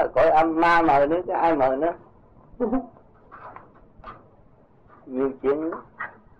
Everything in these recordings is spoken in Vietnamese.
cõi âm ma mờ nữa, cái ai mờ nữa. Nhiều chuyện nữa.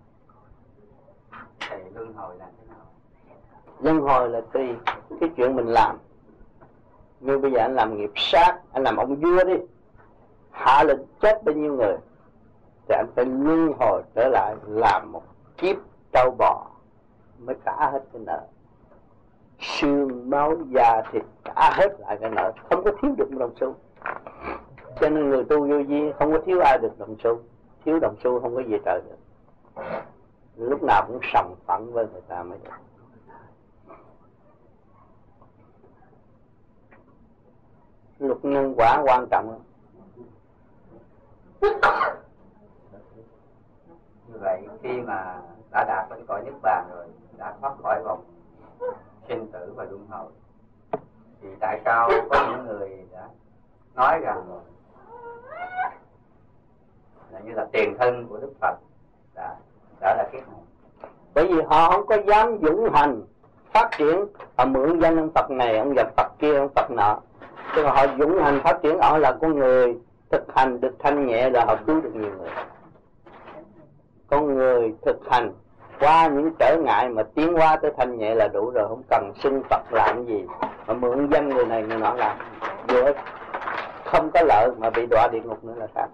Thầy luân hồi là thế nào? Luân hồi là tùy cái chuyện mình làm. Như bây giờ anh làm nghiệp sát, anh làm ông vua đi, hạ lệnh chết bao nhiêu người, thì anh phải luân hồi trở lại làm một kiếp trâu bò mới trả hết cái nợ. Xương máu da thịt trả hết lại cái nợ, không có thiếu được một đồng xu. Cho nên người tu vô vi không có thiếu ai được đồng xu. Thiếu đồng xu không có gì trời được. Lúc nào cũng sòng phẳng với người ta mới được. Luật nhân quả quan trọng lắm. Như vậy khi mà đã đạt đến cõi Niết Bàn rồi, đã thoát khỏi vòng sinh tử và luân hồi, thì tại sao có những người đã nói rằng là như là tiền thân của Đức Phật đã là kiếp này? Bởi vì họ không có dám dũng hành phát triển, họ mượn danh ông Phật này, ông gặp Phật kia, ông Phật nọ. Chứ họ dũng hành phát triển, họ là con người thực hành được thanh nhẹ là họ cứu được nhiều người. Con người thực hành qua những trở ngại mà tiến qua tới thanh nhẹ là đủ rồi, không cần xưng Phật làm gì. Mà mượn danh người này người nọ làm vô ích, không có lợi mà bị đọa địa ngục nữa là sao?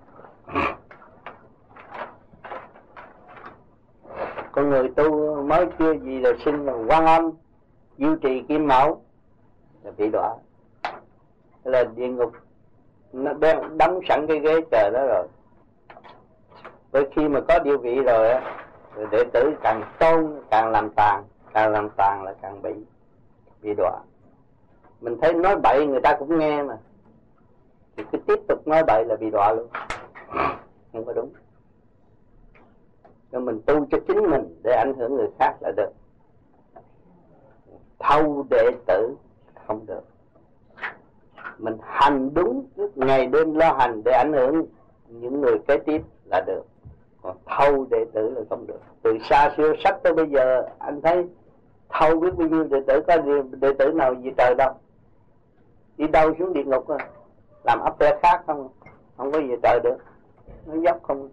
Con người tu mới chưa gì là sinh là Quan Âm, Diệu Trì, Kim Mẫu là bị đọa. Thế là địa ngục nó đóng sẵn cái ghế chờ đó rồi. Với khi mà có địa vị rồi á, đệ tử càng tôn càng làm tàn là càng bị đọa. Mình thấy nói bậy người ta cũng nghe mà, thì cứ tiếp tục nói bậy là bị đọa luôn, không có đúng. Cho mình tu cho chính mình để ảnh hưởng người khác là được. Thâu đệ tử không được. Mình hành đúng, ngày đêm lo hành để ảnh hưởng những người kế tiếp là được. Còn thâu đệ tử là không được. Từ xa xưa sách tới bây giờ anh thấy thâu biết bao nhiêu đệ tử, có đệ tử nào gì trời đâu. Đi đâu xuống địa ngục à? Làm ấp te khác không có gì trời được. Nó dốc không.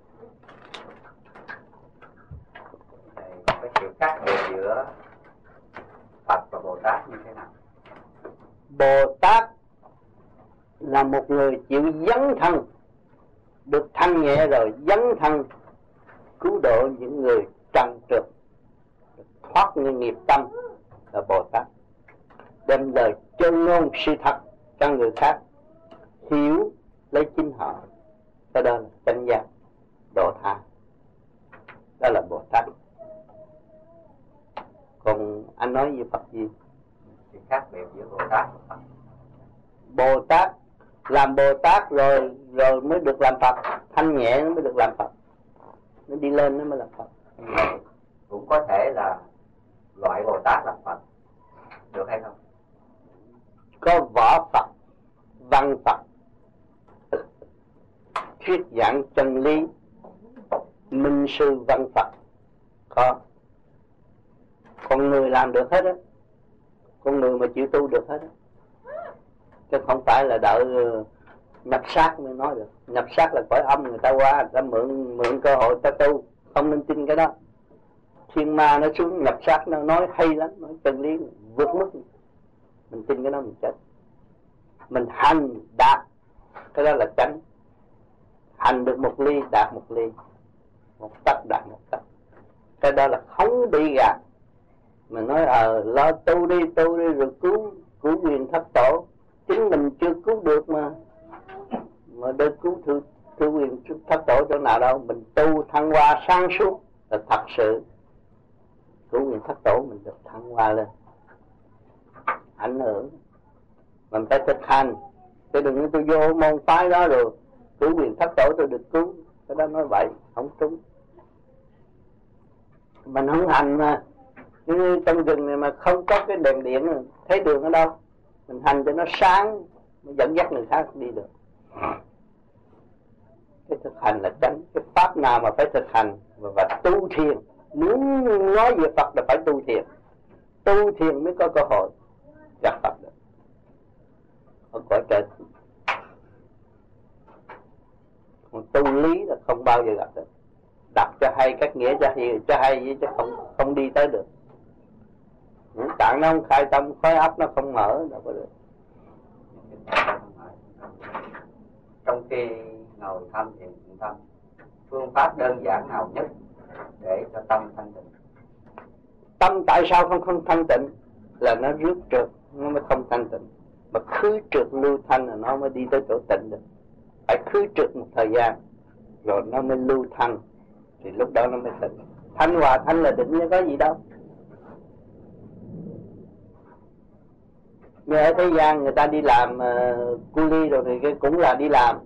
Cái sự khác biệt giữa Phật và Bồ Tát như thế nào? Bồ Tát là một người chịu dấn thân, được thanh nhẹ rồi dấn thân cứu độ những người trần trượt, thoát những nghiệp tâm là Bồ Tát. Đem lời chân ngôn sự thật cho người khác hiểu lấy chính họ, cái đó là chánh giác độ tha, đó là Bồ Tát. Còn anh nói về Phật gì? Sự khác biệt giữa Bồ Tát và Phật. Bồ Tát làm Bồ Tát rồi mới được làm Phật, thanh nhẹ nó mới được làm Phật, nó đi lên nó mới làm Phật. Cũng có thể là loại Bồ Tát là Phật, được hay không? Có võ Phật, văn Phật, thuyết giảng chân lý, minh sư văn Phật, có. Con người làm được hết á, con người mà chịu tu được hết á, chứ không phải là đợi nhập xác mới nói được. Nhập xác là cõi âm, người ta qua, người ta mượn cơ hội ta tu, không nên tin cái đó. Thiên ma nó xuống nhập xác nó nói hay lắm, nói chân lý vượt mức, mình tin cái đó mình chết. Mình hành đạt, cái đó là chánh. Hành được một ly đạt một ly, một tấc đạt một tấc, cái đó là không bị gạt. Mình nói lo tu đi rồi cứu quyền thất tổ, chính mình chưa cứu được mà được cứu thư quyền thất tổ chỗ nào đâu. Mình tu thăng hoa sáng suốt là thật sự cứu quyền thất tổ, mình được thăng hoa lên, ảnh hưởng. Mình phải thực hành, chứ đừng nói tôi vô môn phái đó rồi cứu quyền thất tổ tôi được cứu, cái đó nói vậy không trúng. Mình không hành mà, như trong rừng này mà không có cái đèn điện thấy đường ở đâu, mình hành cho nó sáng mới dẫn dắt người khác đi được. Cái thực hành là tránh. Cái pháp nào mà phải thực hành và tu thiền, muốn nói về Phật là phải tu thiền. Tu thiền mới có cơ hội gặp Phật được. Ở cõi trời không bao giờ gặp được. Đọc cho hay, cách nghĩa cho hay chứ không đi tới được. Ngũ tạng nó không khai tâm, khối óc nó không mở, đâu có được. Trong khi ngồi tham thiền tịnh tâm, phương pháp đơn giản nào nhất để cho tâm thanh tịnh? Tâm tại sao không thanh tịnh? Là nó rước trượt, nó mới không thanh tịnh. Mà khứ trượt lưu thanh là nó mới đi tới chỗ tịnh được. Phải khứ trượt một thời gian rồi nó mới lưu thanh, thì lúc đó nó mới tịnh. Thanh hòa thanh là định chứ có gì đâu. Như ở thế gian người ta đi làm cu ly rồi thì cái cũng là đi làm.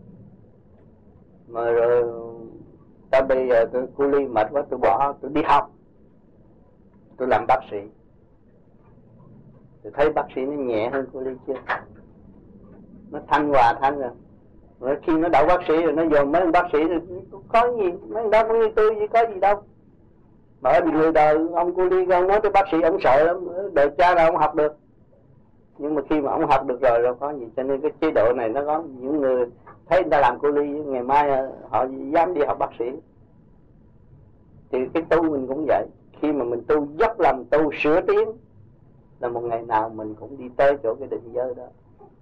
Mà rồi ta bây giờ tôi cu ly mệt quá, tôi bỏ, tôi đi học, tôi làm bác sĩ. Tôi thấy bác sĩ nó nhẹ hơn cu ly chưa? Nó thanh hòa thanh rồi. Rồi khi nó đậu bác sĩ rồi nó dồn mấy ông bác sĩ rồi có gì, mấy ông đó cũng như tôi chứ có gì đâu. Mà ở người đời ông cu ly ông nói tới bác sĩ ông sợ lắm, đời cha là ông học được. Nhưng mà khi mà ông học được rồi đâu có gì, cho nên cái chế độ này nó có những người thấy người ta làm cu ly, ngày mai họ dám đi học bác sĩ. Thì cái tu mình cũng vậy, khi mà mình tu dốc lòng tu sửa tiến là một ngày nào mình cũng đi tới chỗ cái định giới đó.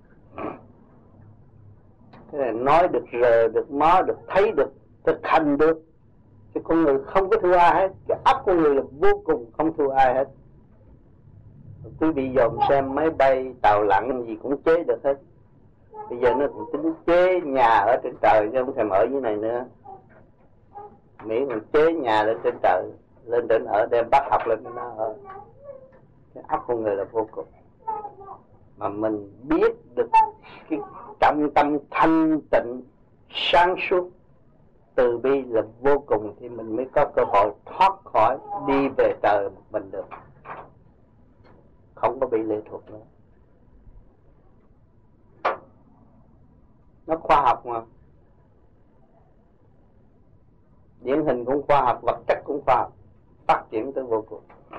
Cái này nói được, rờ được, mó được, thấy được, thực hành được. Chứ con người không có thua ai hết. Cái óc con người là vô cùng không thua ai hết. Quý vị dòm xem máy bay, tàu lặn gì cũng chế được hết. Bây giờ nó cũng tính chế nhà ở trên trời chứ không thèm ở dưới này nữa. Mỹ còn chế nhà lên trên trời, lên trên ở đem bắt học lên nó ở. Cái óc con người là vô cùng. Mà mình biết được cái trọng tâm thanh tịnh, sáng suốt, từ bi là vô cùng, thì mình mới có cơ hội thoát khỏi đi về trời một mình được. Không có bị lệ thuộc nữa. Nó khoa học mà. Điển hình cũng khoa học, vật chất cũng khoa học, phát triển tới vô cùng.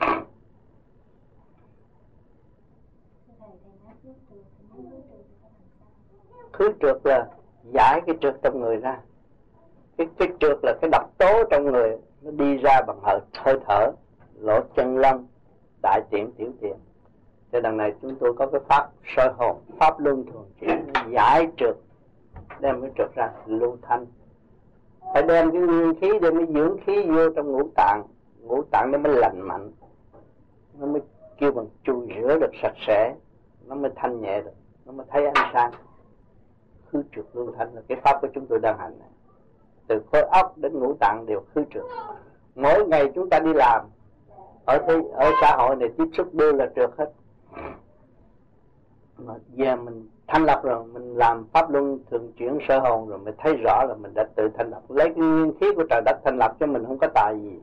Khứ trượt là giải cái trượt trong người ra. Cái trượt là cái độc tố trong người, nó đi ra bằng hơi thở, lỗ chân lông, đại tiện, tiểu tiện. Cho đằng này chúng tôi có cái pháp soi hồn, pháp luân thường chuyển, giải trượt, đem cái trượt ra, lưu thanh. Phải đem cái nguyên khí, đem cái dưỡng khí vô trong ngũ tạng nó mới lành mạnh, nó mới kêu bằng chùi rửa được sạch sẽ, nó mới thanh nhẹ được, nó mới thấy ánh sáng. Khứ trượt lưu thanh là cái pháp của chúng tôi đang hành này. Từ khối óc đến ngũ tạng đều khứ trượt. Mỗi ngày chúng ta đi làm ở xã hội này tiếp xúc đều là trượt hết. Mà giờ mình thanh lập rồi, mình làm pháp luân thường chuyển sơ hồn rồi, mình thấy rõ là mình đã tự thanh lập, lấy cái nguyên khí của trời đất thanh lập, cho mình không có tài gì.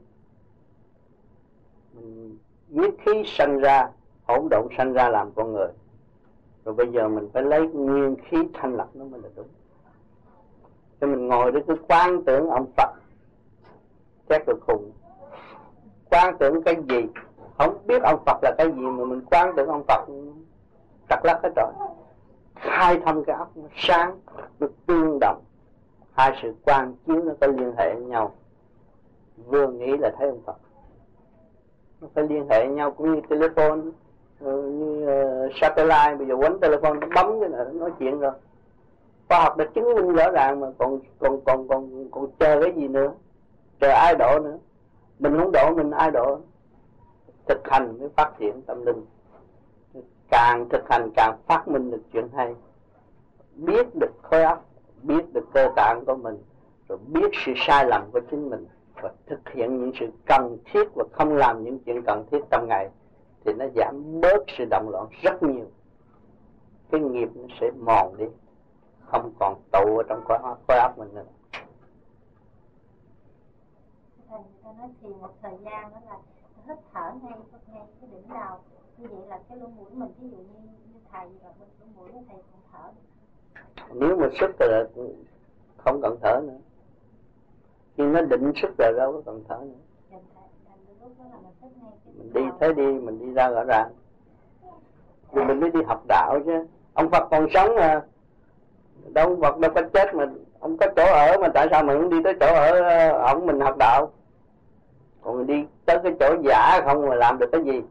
Mình nhiếp khí sanh ra, hỗn độn sanh ra làm con người. Rồi bây giờ mình phải lấy nguyên khí thanh lập nó mới là đúng. Cho mình ngồi để cứ quan tưởng ông Phật, chắc là khùng. Quan tưởng cái gì? Không biết ông Phật là cái gì mà mình quan tưởng ông Phật trật lắc hết rồi. Khai thông cái óc nó sáng, nó tương đồng. Hai sự quan chiếu nó có liên hệ với nhau. Vừa nghĩ là thấy ông Phật. Nó phải liên hệ với nhau, cũng như telephone, như satellite, bây giờ quánh telephone nó bấm cái này nó nói chuyện rồi. Khoa học đã chứng minh rõ ràng mà còn chờ cái gì nữa? Chờ ai độ nữa? Mình không độ, mình ai độ? Thực hành mới phát triển tâm linh. Càng thực hành càng phát minh được chuyện hay. Biết được khối óc, biết được cơ tạng của mình, rồi biết sự sai lầm của chính mình, và thực hiện những sự cần thiết và không làm những chuyện cần thiết trong ngày, thì nó giảm bớt sự động loạn rất nhiều. Cái nghiệp nó sẽ mòn đi, không còn tụ ở trong khối óc mình nữa. Thầy người ta nói thiền một thời gian đó là hít thở ngay cái đỉnh đầu. Như vậy là cái lỗ mũi mình, ví dụ như thầy và bên lỗ mũi thầy cũng thở. Nếu mà sức thì là không cần thở nữa. Khi nó định sức rồi đâu có cần thở nữa. Mình đi tới đi, mình đi ra rõ ràng. Rồi mình mới đi học đạo chứ. Ông Phật còn sống mà. Đâu Phật đâu có chết mà Ông có chỗ ở mà tại sao mình không đi tới chỗ ở ổng mình học đạo? Còn mình đi tới cái chỗ giả không mà làm được cái gì?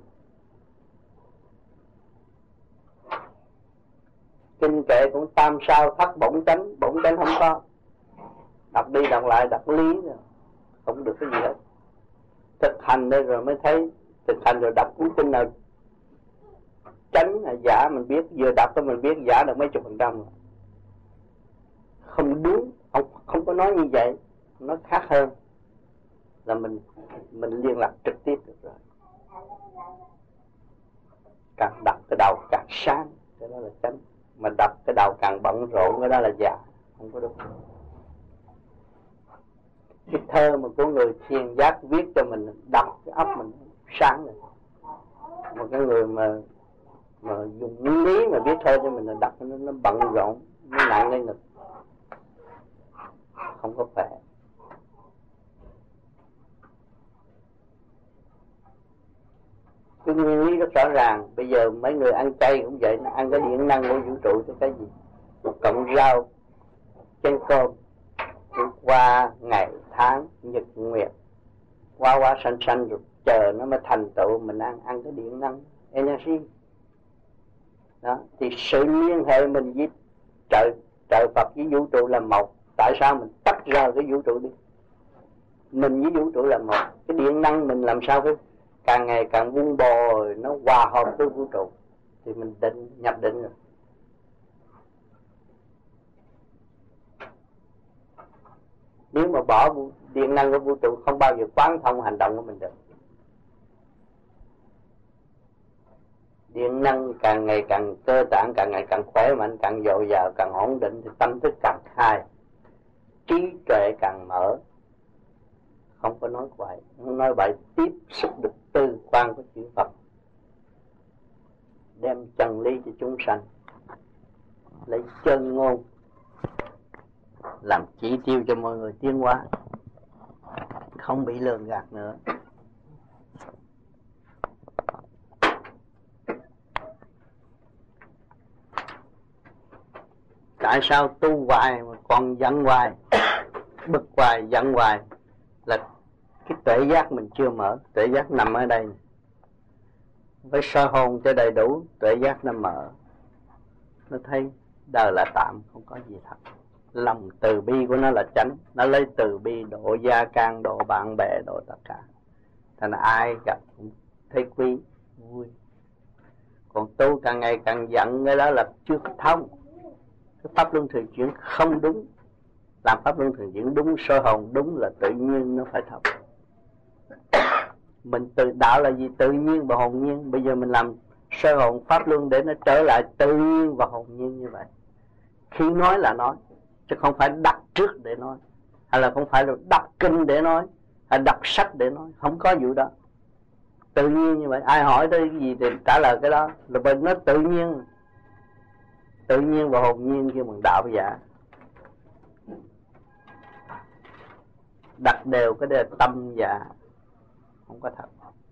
Kinh kệ cũng tam sao thất bổn chánh không có. Đọc đi đọc lại đọc lý rồi. Không được cái gì hết. Thực hành đây rồi mới thấy. Thực hành rồi đọc cuốn kinh nào chánh là giả mình biết. Vừa đọc cho mình biết giả được mấy chục %. Không đúng. Không có nói như vậy. Nó khác hơn là mình liên lạc trực tiếp được rồi. Càng đọc cái đầu càng sáng, cái đó là chánh. Mà đọc cái đầu càng bận rộn, cái đó là giả. Không có đúng. Cái thơ mà của người thiền giác viết cho mình, đọc cái óc mình sáng rồi. Một cái người mà dùng lý mà viết thơ cho mình là đọc nó bận rộn, nó nặng lên ngực, không có khỏe. Cái nguyên lý rất rõ ràng. Bây giờ mấy người ăn chay cũng vậy, nó ăn cái điện năng của vũ trụ cho cái gì? Một cọng rau, chén cơm, qua ngày tháng nhật nguyệt, qua sanh rồi chờ nó mới thành tựu. Mình ăn cái điện năng energy đó. Thì sự liên hệ mình với trời Phật với vũ trụ là một. Tại sao mình tách ra cái vũ trụ đi? Mình với vũ trụ là một. Cái điện năng mình làm sao phải càng ngày càng vun bồi, nó hòa hợp với vũ trụ thì mình nhập định rồi. Nếu mà bỏ điện năng của vũ trụ không bao giờ quán thông hành động của mình được. Điện năng càng ngày càng, cơ tạng càng ngày càng khỏe mạnh, càng dồi dào, càng ổn định thì tâm thức càng khai, trí tuệ càng mở. Không có nói quậy, không nói bậy, tiếp xúc được tư quan của chư Phật, đem chân lý cho chúng sanh, lấy chân ngôn làm chỉ tiêu cho mọi người tiến hóa, không bị lường gạt nữa. Tại sao tu hoài mà còn giận hoài, bực hoài, giận hoài? Là cái tuệ giác mình chưa mở. Tuệ giác nằm ở đây, với soi hồn cho đầy đủ, tuệ giác nó mở, nó thấy đời là tạm, không có gì thật. Lòng từ bi của nó là chánh. Nó lấy từ bi độ gia can, độ bạn bè, độ tất cả. Thành ai gặp cũng thấy quý, vui. Còn tu càng ngày càng giận, cái đó là chưa thông. Cái pháp luân thường chuyển không đúng. Làm pháp luân thường chuyển đúng, soi hồn đúng là tự nhiên nó phải thông. Mình tự đạo là gì? Tự nhiên và hồn nhiên. Bây giờ mình làm soi hồn pháp luân để nó trở lại tự nhiên và hồn nhiên như vậy. Khi nói là nói, chứ không phải đặt trước để nói, hay là không phải là đọc kinh để nói, hay đọc sách để nói. Không có vụ đó. Tự nhiên như vậy. Ai hỏi tới cái gì thì trả lời cái đó. Là bên nó tự nhiên. Tự nhiên và hồn nhiên kêu bằng đạo giả. Đặt đều cái đề tâm giả, không có thật.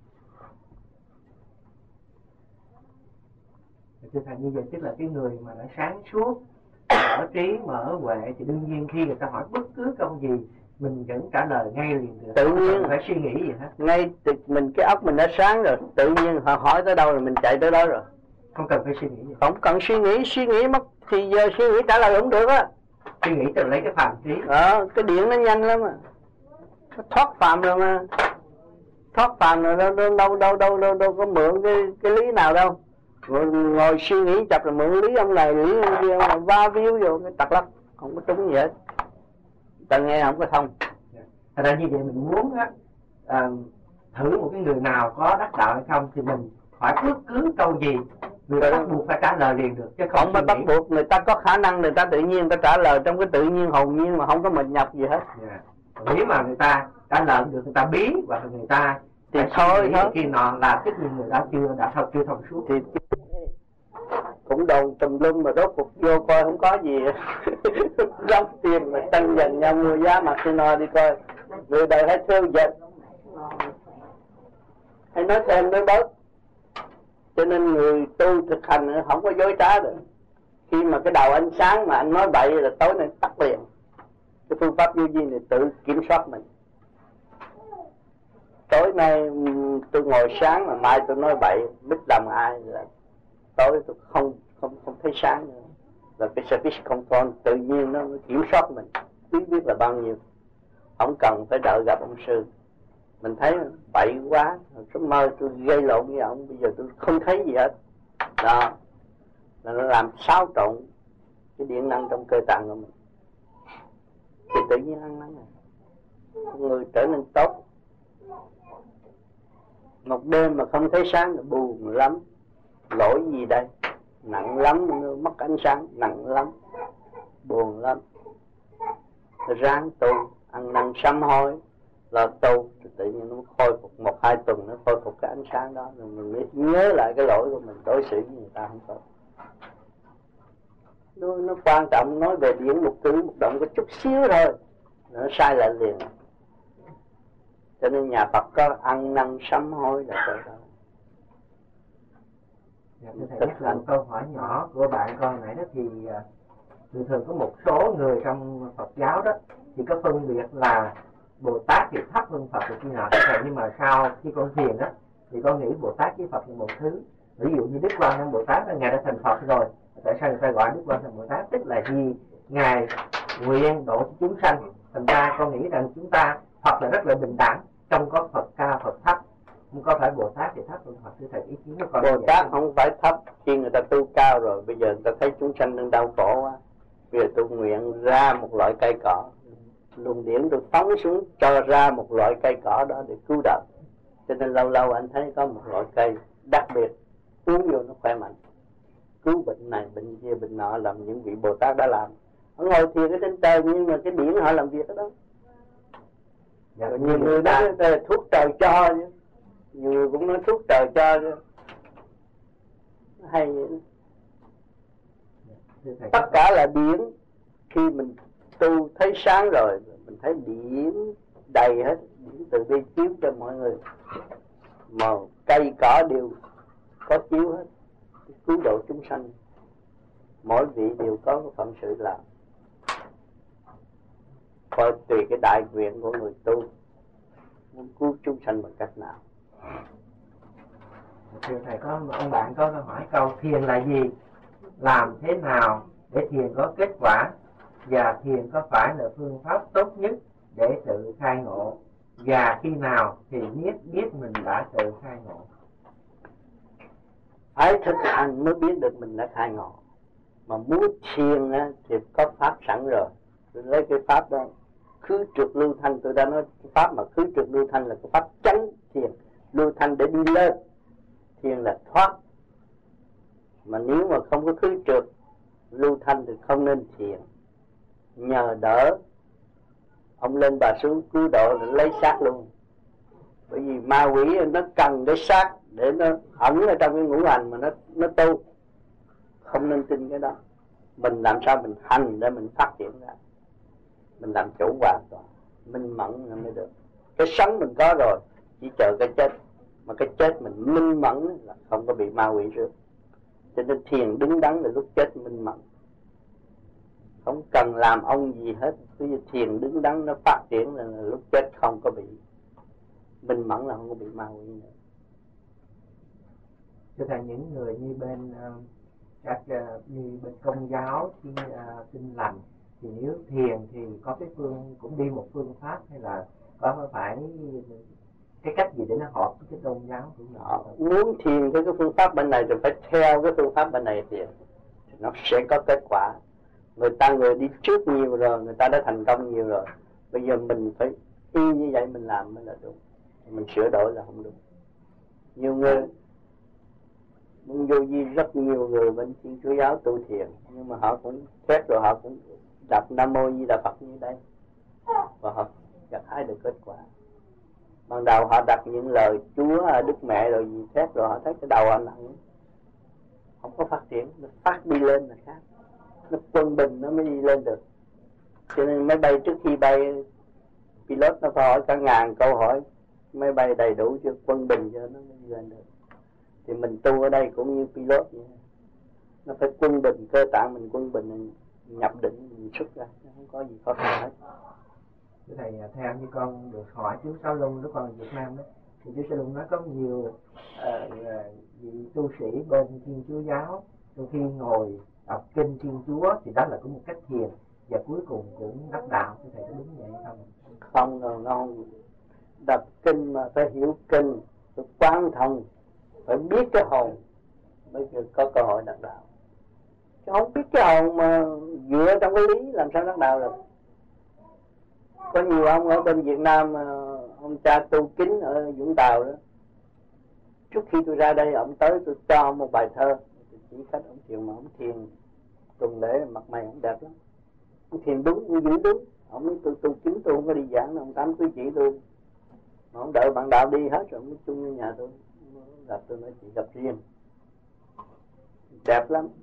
Thưa thầy, như vậy tức là cái người mà đã sáng suốt, mở trí, mở huệ thì đương nhiên khi người ta hỏi bất cứ câu gì mình vẫn trả lời ngay liền được. Tự nhiên, không phải suy nghĩ gì hết. Ngay mình cái óc mình đã sáng rồi, tự nhiên họ hỏi tới đâu là mình chạy tới đó rồi. Không cần phải suy nghĩ gì. Không cần suy nghĩ mất thì giờ suy nghĩ trả lời không được á. Suy nghĩ từ lấy cái phàm trí. Cái điện nó nhanh lắm à. Nó thoát phàm rồi mà. Thoát phàm rồi đâu có mượn cái lý nào đâu. Ngồi suy nghĩ chập rồi mượn lý ông này, lý ông kia, ông va víu vô cái tặc lắc, không có trúng gì hết. Ta nghe không có thông. Thật ra như vậy mình muốn á, thử một cái người nào có đắc đạo hay không thì mình hỏi bất cứ câu gì người ta bắt buộc phải trả lời liền được, chứ không phải bắt buộc. Người ta có khả năng, người ta tự nhiên người ta trả lời trong cái tự nhiên hồn nhiên mà không có mệt nhọc gì hết. Nếu mà người ta trả lời được, người ta bí hoặc là người ta thì thôi khi nọ là tất nhiên người ta chưa thông suốt thì cũng đồn tùm lum mà đốt cuộc vô coi không có gì. Đóng tiền mà tranh giành nhau mua giá mặt thì nọ đi coi. Người đời hãy thương dịch, hãy nói thêm nói bớt. Cho nên người tu thực hành không có dối trá được. Khi mà cái đầu anh sáng mà anh nói bậy là tối nay tắt liền. Cái phương pháp vô vi này tự kiểm soát mình. Tối nay tôi ngồi sáng mà mai tôi nói bậy, biết làm ai là tối tôi không thấy sáng nữa. Là cái service control tự nhiên nó kiểm soát mình, biết là bao nhiêu, không cần phải đợi gặp ông sư. Mình thấy bậy quá, số mơ tôi gây lộn với ông, bây giờ tôi không thấy gì hết. Đó là nó làm xáo trộn cái điện năng trong cơ tạng của mình, thì tự nhiên ăn nắng này người trở nên tốt. Một đêm mà không thấy sáng là buồn lắm. Lỗi gì đây? Nặng lắm, mất ánh sáng, nặng lắm, buồn lắm. Ráng tu, ăn năn sám hối, là tu, tự nhiên nó khôi phục 1-2 tuần, nó khôi phục cái ánh sáng đó, rồi mình mới nhớ lại cái lỗi của mình, đối xử với người ta không tốt. Nó quan trọng, nói về điển một cử một động có chút xíu thôi, nó sai lại liền. Cho nên nhà Phật có ăn năn sám hối là vậy đó. Dạ, thưa thầy, một câu hỏi nhỏ của bạn con nãy đó thì thường có một số người trong Phật giáo đó thì có phân biệt là Bồ Tát thì thấp hơn Phật rồi kia nọ, nhưng mà sau khi con thiền đó thì con nghĩ Bồ Tát với Phật là một thứ. Ví dụ như Đức Quan Âm Bồ Tát là ngài đã thành Phật rồi, tại sao người ta gọi Đức Quan Âm Bồ Tát? Tức là vì ngài nguyện độ chúng sanh. Thành ra con nghĩ rằng chúng ta Phật là rất là bình đẳng, trong có Phật cao Phật thấp, không có phải Bồ Tát thì thấp hơn Phật. Thưa thầy, ý kiến của con Bồ Tát không phải thấp, khi người ta tu cao rồi, bây giờ người ta thấy chúng sanh đang đau khổ quá, bây giờ tôi nguyện ra một loại cây cỏ, luồng điển tôi phóng xuống cho ra một loại cây cỏ đó để cứu đời. Cho nên lâu lâu anh thấy có một loại cây đặc biệt uống vô nó khỏe mạnh, cứu bệnh này bệnh kia bệnh nọ, làm những vị Bồ Tát đã làm. Họ ngồi thiền ở trên trời nhưng mà cái điển họ làm việc đó. Dạ, rồi nhiều người nói là thuốc trời cho chứ, nhiều người cũng nói thuốc trời cho chứ. Hay vậy. Tất cả là điển. Khi mình tu thấy sáng rồi, mình thấy điển đầy hết, điển từ bi chiếu cho mọi người, mà cây cỏ đều có chiếu hết, cứu độ chúng sanh. Mỗi vị đều có cái phận sự làm, coi tùy cái đại nguyện của người tu muốn cứu chúng sanh bằng cách nào. Thưa thầy, có ông bạn có hỏi câu thiền là gì, làm thế nào để thiền có kết quả, và thiền có phải là phương pháp tốt nhất để tự khai ngộ, và khi nào thì biết mình đã tự khai ngộ? Phải thực hành mới biết được mình đã khai ngộ. Mà muốn thiền thì có pháp sẵn rồi. Tôi lấy cái pháp đó, khứ trượt lưu thanh. Tôi đã nói cái pháp mà khứ trượt lưu thanh là cái pháp chánh thiền. Lưu thanh để đi lên, thiền là thoát. Mà nếu mà không có khứ trượt lưu thanh thì không nên thiền. Nhờ đỡ ông lên bà xuống cứu độ để lấy xác luôn. Bởi vì ma quỷ nó cần cái xác để nó ẩn ở trong cái ngũ hành mà nó tu. Không nên tin cái đó. Mình làm sao mình hành để mình phát triển ra, mình làm chủ hoàn toàn, minh mẫn mới được. Cái sống mình có rồi, chỉ chờ cái chết. Mà cái chết mình minh mẫn là không có bị ma quỷ rước. Cho nên thiền đứng đắn là lúc chết minh mẫn, không cần làm ông gì hết. Cứ thiền đứng đắn nó phát triển là lúc chết không có bị minh mẫn, là không có bị ma quỷ nữa. Thưa thầy, những người như bên như bên Công giáo Tin Lành thì nếu thiền thì có cái cũng đi một phương pháp, hay là có phải cái cách gì để nó hợp với cái tôn giáo của họ? Muốn thiền theo cái phương pháp bên này thì phải theo cái phương pháp bên này thiền, nó sẽ có kết quả. Người đi trước nhiều rồi, người ta đã thành công nhiều rồi. Bây giờ mình phải y như vậy mình làm mới là đúng, mình sửa đổi là không đúng. Nhiều người muốn vô vi, rất nhiều người bên Thiên Chúa giáo tu thiền, nhưng mà họ cũng xét rồi, họ cũng đọc Nam Mô Di Đà Phật như đây, và họ gặt hái được kết quả. Ban đầu họ đặt những lời Chúa, Đức Mẹ rồi gì xét rồi, họ thấy cái đầu họ nặng, không có phát triển. Nó phát đi lên là khác, nó quân bình nó mới đi lên được. Cho nên máy bay trước khi bay, pilot nó phải hỏi cả ngàn câu hỏi, máy bay đầy đủ chưa, quân bình cho nó mới đi lên được. Thì mình tu ở đây cũng như pilot vậy, nó phải quân bình, cơ tạng mình quân bình nhập định mình xuất ra, không có gì khó khăn hết. Thầy, theo như con được hỏi chú Sáu Luân lúc còn ở Việt Nam đó, thì chú Sáu Luân nói có nhiều vị tu sĩ bên Thiên Chúa giáo đôi khi ngồi đọc kinh Thiên Chúa thì đó là cũng một cách thiền và cuối cùng cũng đắc đạo. Thì thầy có đúng vậy không? Không đâu, nó không. Đọc kinh mà phải hiểu kinh, phải quán thông, phải biết cái hồn mới có cơ hội đắc đạo. Chứ không biết cái hồn mà dựa trong cái lý làm sao đắc đạo được. Có nhiều ông ở bên Việt Nam, ông cha tu kính ở Vũng Tàu đó, trước khi tôi ra đây ông tới tôi cho ông một bài thơ, tôi chỉ cách ông thiền mà ông thiền tuần lễ mặt mày ông đẹp lắm, ông thiền đúng, ông giữ đúng. Ông nói tôi tu kính tôi không có đi giảng, ông tám quý chỉ tôi, mà ông đợi bạn đạo đi hết rồi ông mới chung với nhà tôi gặp tôi nói chị gặp riêng đẹp lắm.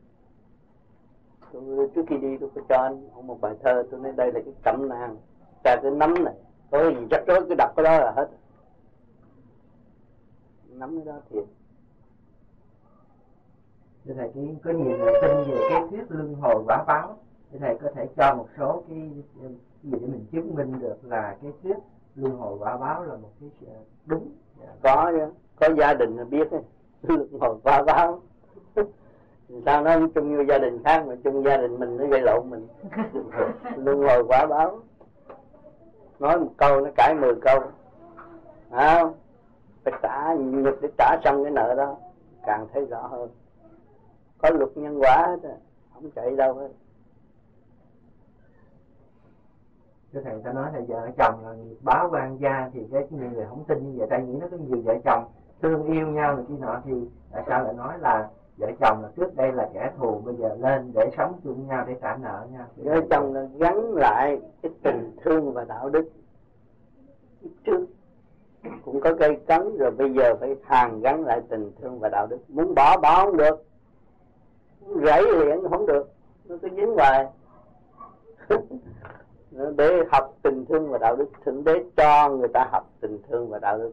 Tôi trước khi đi tôi có cho ông một bài thơ, tôi nói đây là cái cẩm nang, ta cái nắm này có cái gì rắc rối cứ đọc cái đó là hết, nắm cái đó thiệt. Thưa thầy, có nhiều người tin về cái thuyết luân hồi quả báo, thì thầy có thể cho một số cái gì để mình chứng minh được là cái thuyết luân hồi quả báo là một cái đúng? Có gia đình là biết ấy, luân hồi quả báo. Sao nó không chung vô gia đình khác mà chung gia đình mình nó gây lộn mình. Luân hồi quả báo, nói một câu nó cãi 10 câu, không? Phải trả nhục để trả xong cái nợ đó, càng thấy rõ hơn. Có luật nhân quả hết, không chạy đâu hết. Thưa thầy, ta nói là vợ chồng là nghiệp báo quan gia, thì cái nhiều người không tin như vậy, tại nghĩ nó có nhiều vợ chồng thương yêu nhau này kia nọ, thì tại sao lại nói là vợ chồng là trước đây là kẻ thù, bây giờ lên để sống chung nhau để trả nợ nhau? Vợ chồng là gắn lại cái tình thương và đạo đức. Trước cũng có cây cấn rồi, bây giờ phải hàn gắn lại tình thương và đạo đức. Muốn bỏ không được, rẫy liền không được, nó cứ dính hoài. Để học tình thương và đạo đức, Thượng Đế cho người ta học tình thương và đạo đức,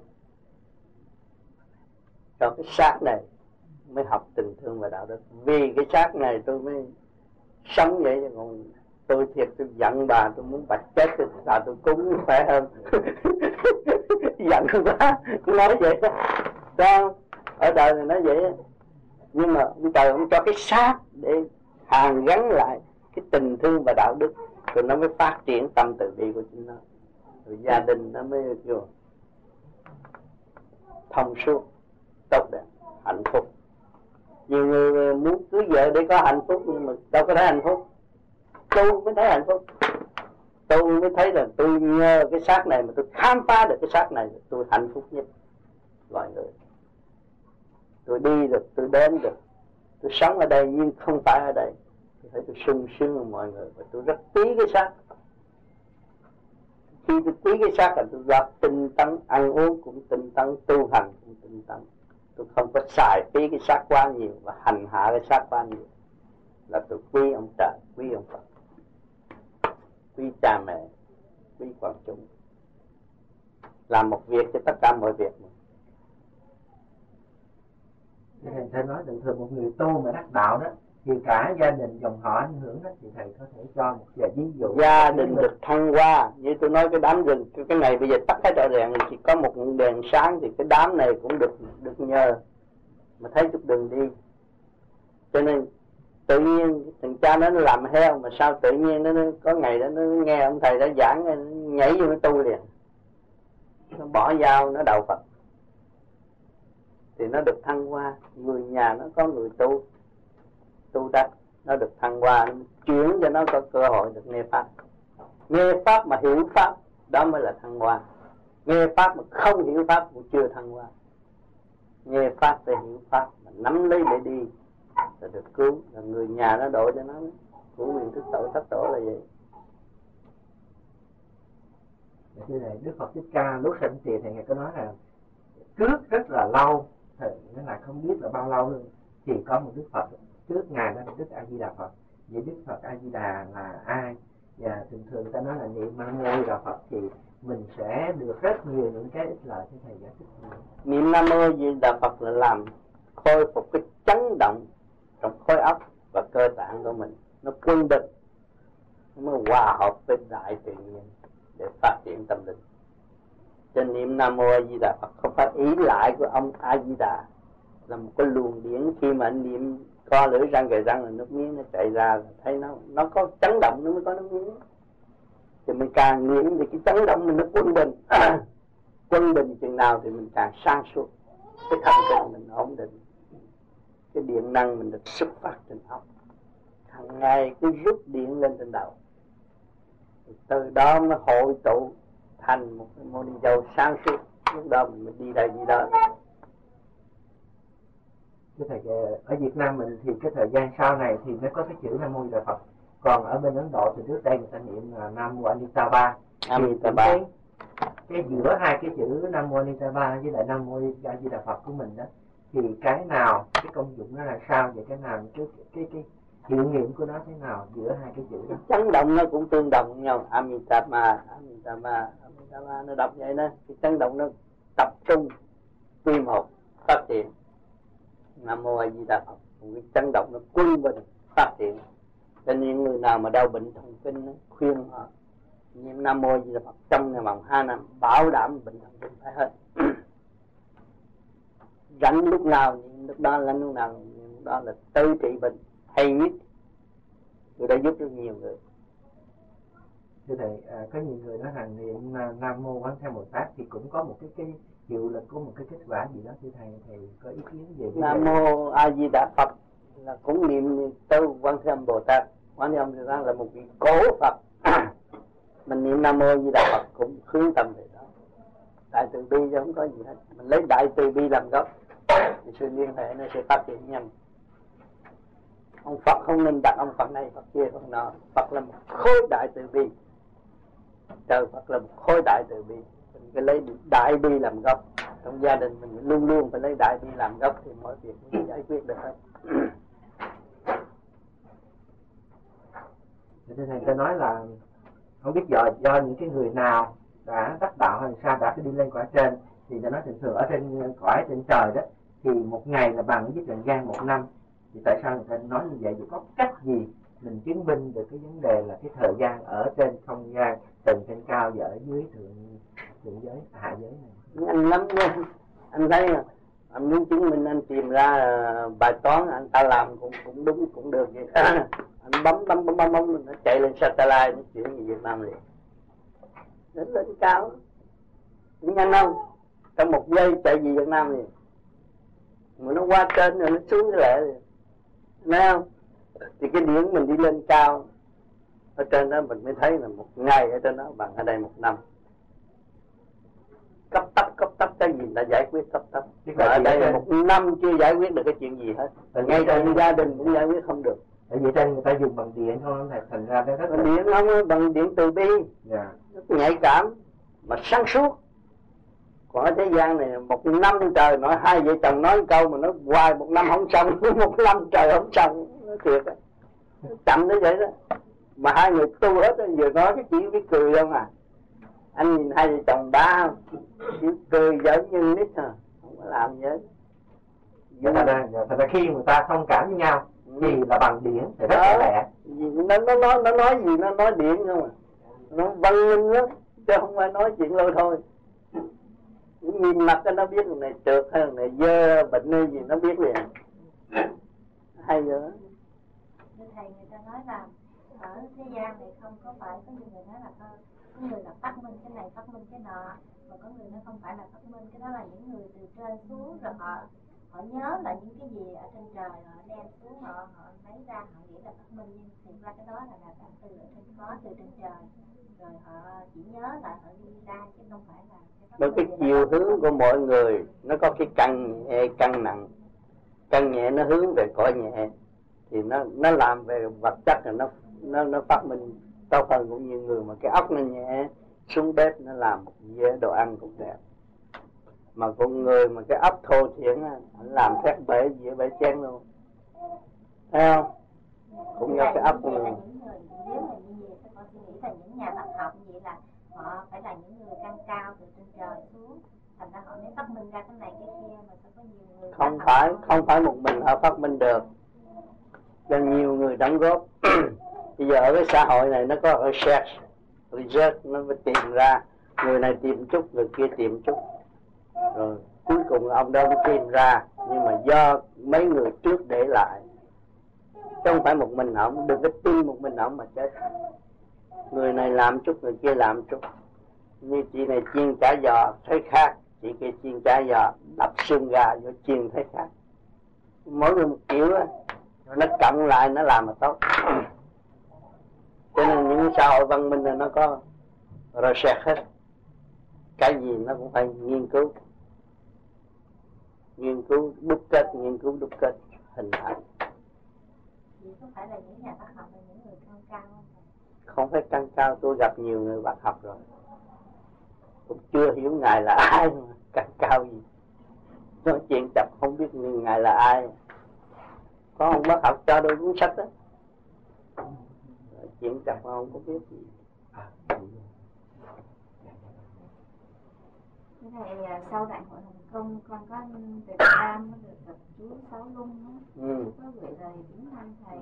cho cái xác này mới học tình thương và đạo đức. Vì cái xác này tôi mới sống vậy, chứ còn tôi thiệt tôi giận bà, tôi muốn bà chết thì tôi cúng khỏe hơn. Giận quá nói vậy đó. Sao ở đời này nói vậy đó. Nhưng mà ông trời ông cho cái xác để hàn gắn lại cái tình thương và đạo đức, rồi nó mới phát triển tâm từ bi của chính nó, rồi gia đình nó mới vô thông suốt, tốt đẹp, hạnh phúc. Nhiều người muốn cưới vợ để có hạnh phúc, nhưng mà đâu có thấy hạnh phúc. Tôi mới thấy hạnh phúc. Tôi mới thấy là tôi nhờ cái xác này mà tôi khám phá được cái xác này, tôi hạnh phúc nhất loài người. Tôi đi được, tôi đến được, tôi sống ở đây nhưng không phải ở đây. Tôi thấy tôi sung sướng với mọi người, và tôi rất quý cái xác. Khi tôi quý cái xác là tôi gặp tinh tấn, ăn uống cũng tinh tấn, tu hành cũng tinh tấn. Tôi không có xài phí cái xác quá nhiều và hành hạ cái xác quá nhiều. Là tôi quý ông trời, quý ông Phật, quý cha mẹ, quý quần chúng. Làm một việc cho tất cả mọi việc. Thầy nói thường một người tu mà đắc đạo đó thì cả gia đình dòng họ ảnh hưởng đó, thì thầy có thể cho một vài ví dụ. Gia đình được thăng hoa, như tôi nói cái đám rừng, cái này bây giờ tắt hết rõ ràng, chỉ có một đèn sáng thì cái đám này cũng được nhờ mà thấy chút đường đi. Cho nên tự nhiên thằng cha nó làm heo, mà sao tự nhiên nó có ngày đó nó nghe ông thầy đã giảng, nó nhảy vô nó tu liền, nó bỏ dao nó đầu Phật, thì nó được thăng hoa. Người nhà nó có người tu đắc, nó được thăng hoa, nó chuyển cho nó có cơ hội được nghe pháp. Nghe pháp mà hiểu pháp, đó mới là thăng hoa. Nghe pháp mà không hiểu pháp cũng chưa thăng hoa. Nghe pháp để hiểu pháp, mà nắm lấy để đi là được cứu, là người nhà nó độ cho nó cứu quyền thức tội thất tổ là vậy. Như này Đức Phật Thích Ca lúc sanh tiền thì Ngài có nói là trước rất là lâu, thì nó là không biết là bao lâu luôn, thì có một Đức Phật trước Ngài, đó là Đức A Di Đà Phật. Vậy Đức Phật A Di Đà là ai? Và thường ta nói là niệm Nam Mô A Di Đà Phật thì mình sẽ được rất nhiều những cái ích lợi. Thì thầy giải thích niệm Nam Mô A Di Đà Phật là làm khôi phục cái chấn động trong khối óc và cơ tạng của mình. nó quân bình, nó mới hòa hợp với đại tự nhiên để phát triển tâm linh. Cho niệm Nam Mô A Di Đà Phật không phải ý lại của ông A Di Đà, là một cái luồng điển. Khi mà anh niệm co lưỡi răng kề răng là nước miếng nó chạy ra, thấy nó có chấn động nó mới có nước miếng. Thì mình càng niệm thì cái chấn động mình nó quân bình. Quân bình chừng nào thì mình càng sáng suốt, cái thần kinh mình ổn định, cái điện năng mình được xuất phát trên óc, hàng ngày cứ rút điện lên trên đầu, từ đó nó hội tụ thành một cái môn đi dầu sáng suốt. Lúc đó mình mới đi đây đi đó. Cái thầy ở Việt Nam mình thì cái thời gian sau này thì mới có cái chữ Nam Mô Di Đà Phật, còn ở bên Ấn Độ thì trước đây người ta niệm là Nam Mô Amitabha. Cái giữa hai cái chữ Nam Mô Amitabha với lại Nam Mô A Di Đà Phật của mình đó, thì cái nào cái công dụng nó là sao, vậy cái nào cái hiệu nghiệm của nó thế nào giữa hai cái chữ đó? Chấn động nó cũng tương đồng với nhau. Amitabha nó đọc vậy đó. Cái chấn động nó tập trung quy một phát triển. Nam Mô A Di Đà Phật, cái chấn động nó quân bình phát triển. Cho nên người nào mà đau bệnh thần kinh nó khuyên họ niệm Nam Mô A Di Đà Phật trong ngày vòng 2 năm bảo đảm bệnh thần kinh phải hết. Rảnh lúc nào niệm lúc đó, rảnh lúc nào niệm lúc đó là tư trị bệnh hay nhất. Tôi đã giúp được nhiều người. Thưa thầy, có nhiều người nói rằng niệm Nam Mô Quán Thế Bồ Tát thì cũng có một cái hiệu lực, có một cái kết quả gì đó. Thưa thầy có ý kiến về Nam Mô A Di Đà Phật là cũng niệm tới Quán Thế Âm Bồ Tát. Quán Thế Âm Bồ Tát là một vị cổ Phật. Mình niệm Nam Mô A Di Đà Phật cũng hướng tâm về đó. Đại từ bi chứ không có gì hết. Mình lấy đại từ bi làm gốc thì sự liên hệ nó sẽ phát triển nhanh. Ông Phật không nên đặt ông Phật này Phật kia Phật nọ. Phật là một khối đại từ bi. Trời Phật là một khối đại từ bi. Mình phải lấy đại bi làm gốc. Trong gia đình mình luôn luôn phải lấy đại bi làm gốc thì mọi việc mình giải quyết được hết. Thưa thầy, tôi nói là không biết do những cái người nào đã đắc đạo hay sao đã đi lên cõi trên, thì tôi nói thường ở trên cõi trên trời đó thì một ngày là bằng với trần gian 1 năm. Thì tại sao người ta nói như vậy? Thì có cách gì mình chứng minh được cái vấn đề là cái thời gian ở trên không gian tầng trên cao và ở dưới thượng giới hạ giới này? Anh lắm nha. Anh thấy anh muốn chứng minh anh tìm ra bài toán anh ta làm cũng đúng cũng được vậy. Anh bấm nó chạy lên satellite nó chuyển về Việt Nam liền. Đến lên cao nhanh không? Trong 1 giây chạy về Việt Nam liền. Mà nó qua trên rồi nó xuống cái lệ liền. Thấy không? Thì cái điển mình đi lên cao ở trên đó mình mới thấy là 1 ngày ở trên đó bằng ở đây 1 năm. Cấp tấp cái gì đã giải quyết cấp tấp. Ở đây là 1 năm chưa giải quyết được cái chuyện gì hết. Ngay trong gia đình cũng giải quyết không được. Tại vì trên người ta dùng bằng điện thôi, thành ra nó rất là... Điện không, bằng điện từ bi. Rất nhạy cảm mà sáng suốt. Còn ở thế gian này 1 năm trời nói 2 vợ chồng nói câu mà nó hoài 1 năm không xong, 1 năm trời không xong, nó thiệt á. Chậm tới vậy đó. Mà 2 người tu hết á, vừa nói cái chỉ biết cười không à. Anh nhìn 2 vợ chồng ba không? Chỉ cười giỡn như nít thôi, không có làm gì hết. Thật ra khi người ta thông cảm với nhau thì là bằng điển thì rất là lẹ. Nó nói gì nó nói điện không à. Nó văn minh lắm, chứ không phải nói chuyện lâu thôi. Nhìn mặt nó biết thằng này trượt hay thằng này dơ bệnh hay gì nó biết liền. Hay vậy đó. Thầy người ta nói là ở thế gian này không có phải có nhiều người nói là có người là phát minh cái này phát minh cái nọ, mà có người nó không phải là phát minh, cái đó là những người từ trên xuống rồi họ nhớ là những cái gì ở trên trời họ đem xuống họ lấy ra họ nghĩ là phát minh, nhưng thực ra cái đó là từ ở trên có từ trên trời rồi họ chỉ nhớ lại họ đi ra chứ không phải là bởi cái chiều hướng của mọi người nó có cái căn nhẹ căn nặng. Căn nhẹ nó hướng về cõi nhẹ thì nó làm về vật chất rồi nó phát minh tốt hơn, cũng như người mà cái óc nó nhẹ xuống bếp nó làm một dĩa đồ ăn cũng đẹp. Mà con người mà cái óc thô thiển anh làm phép bể dĩa bể chén luôn, thấy không? Cũng do cái óc của người. Nếu mà như vậy tôi suy nghĩ là những nhà bác học như vậy là họ phải là những người căn cao từ trên trời xuống, thành ra họ mới phát minh ra cái này cái kia, mà sao có nhiều người không phải một mình họ phát minh được. cho nhiều người đóng góp. Bây giờ ở cái xã hội này nó có research, nó phải tìm ra, người này tìm chút, người kia tìm chút, rồi cuối cùng ông đó mới tìm ra. Nhưng mà do mấy người trước để lại, chứ không phải một mình ổng. Đừng có tin một mình ổng mà chết. Người này làm chút, người kia làm chút. Như chị này chiên chả giò thấy khác, chị kia chiên chả giò đập xương gà vô chiên thấy khác. Mỗi người một kiểu á, nó cộng lại nó làm mà tốt. Cho nên những xã hội văn minh này nó có research hết. Cái gì nó cũng phải nghiên cứu đúc kết hình thành. Không phải là những nhà bác học là những người cao cao không? Không phải căn cao, tôi gặp nhiều người bác học rồi, cũng chưa hiểu Ngài là ai mà căn cao gì. Nói chuyện chập không biết Ngài là ai. Có ông bác học cho đôi cuốn sách đó, chuyện chập không có biết gì. Thế này sau đại hội Hồng Kông con có về Việt Nam được gặp chú Sáu Lung á. Chú có gửi lời kính thăm thầy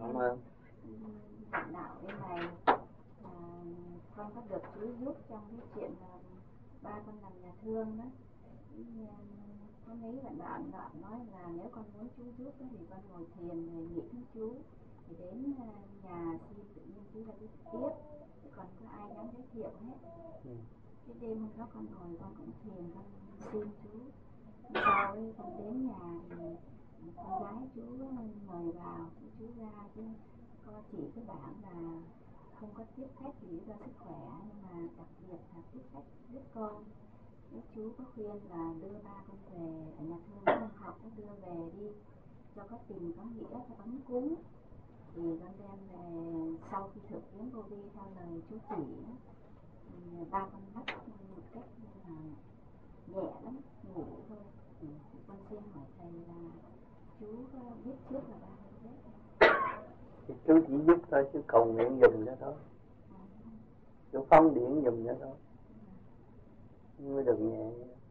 lãnh đạo bên này. Con có được chú giúp trong cái chuyện ba con làm nhà thương đó. Có mấy bạn nói là nếu con muốn chú giúp thì con ngồi thiền rồi nghĩ đến chú, thì đến nhà xin tự nhiên chú là biết tiếp, còn có ai dám giới thiệu hết. Cái đêm hôm đó con ngồi con cũng thiền, con xin chú. Sau ấy con đến nhà thì con gái chú mời vào, chú ra chứ có chỉ cái bảng là không có tiếp khách gì do sức khỏe, nhưng mà đặc biệt là tiếp khách biết con. Nếu chú có khuyên là đưa ba con về ở nhà thương con học, nó đưa về đi cho có tình có nghĩa, cho ấm cúng, thì con đem về sau khi thực viếng vô vi theo lời chú chỉ đó, thì ba con mất một cách nhẹ lắm, ngủ thôi. Thì con xin hỏi thầy là chú biết trước là ba con chết. Thì chú chỉ giúp thôi, chứ cầu nguyện dùm cho thôi. Chú phóng điển dùm cho thôi, mới được nhẹ.